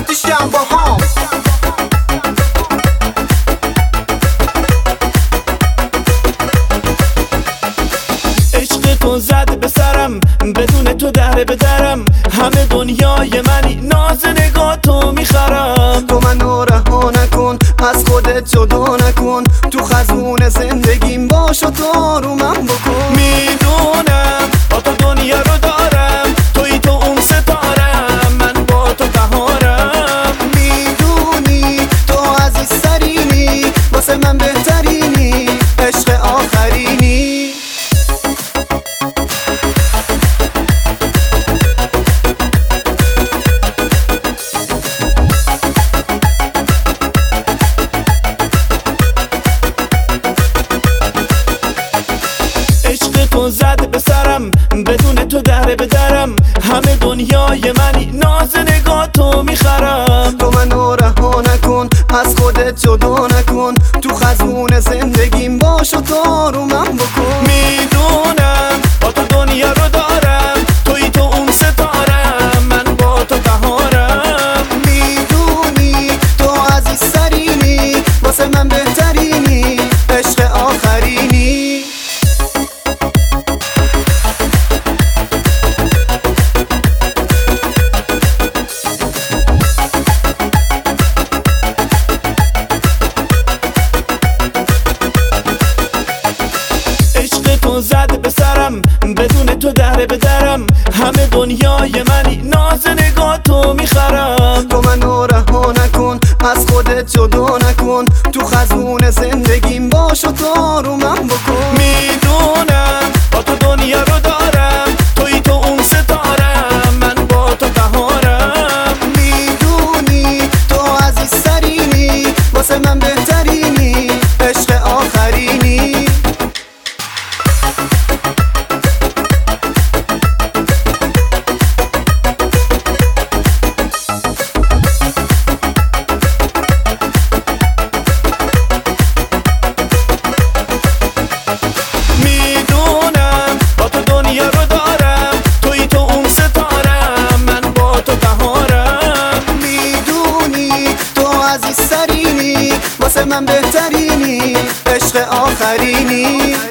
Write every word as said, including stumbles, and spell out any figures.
آتیشم با هم. عشق تو زد به سرم، بدون تو دره به درم. همه دنیای منی، ناز نگاه تو میخرم. تو منو رها نکن، از خودت جدا نکن. تو خزون زندگیم باش و تو رو من بکن. میدونم با تو دنیا رو دارم، توی تو اون ستارم، من با تو بهارم. میدونی تو عزیزترینی، واسه من بهترینی، عشق آخرینی. تو زد به سرم، بدون تو دره به درم. همه دنیای منی، ناز نگاه تو میخرم. تو منو رها نکن، از خودت جدا نکن. تو خزون زندگیم باش و تو رو من بکن. میدونم با تو دنیا رو دارم، توی تو اون ستارم، من با تو بهارم. میدونی تو عزیزترینی، واسه من بهترینی، عشق آخرینی. تو زد به سرم، بدون تو دره به درم. همه دنیای منی، ناز نگاه تو میخرم. تو منو رها نکن، از خودت جدا نکن. تو خزون زندگیم باش و تو رو من بکن. میدونم با تو دنیا رو دارم، توی تو اون ستارم، من با تو بهارم. میدونی تو عزیزترینی، واسه من بهترینی، عشق آخرینی. واسه من بهترینی، عشق آخرینی.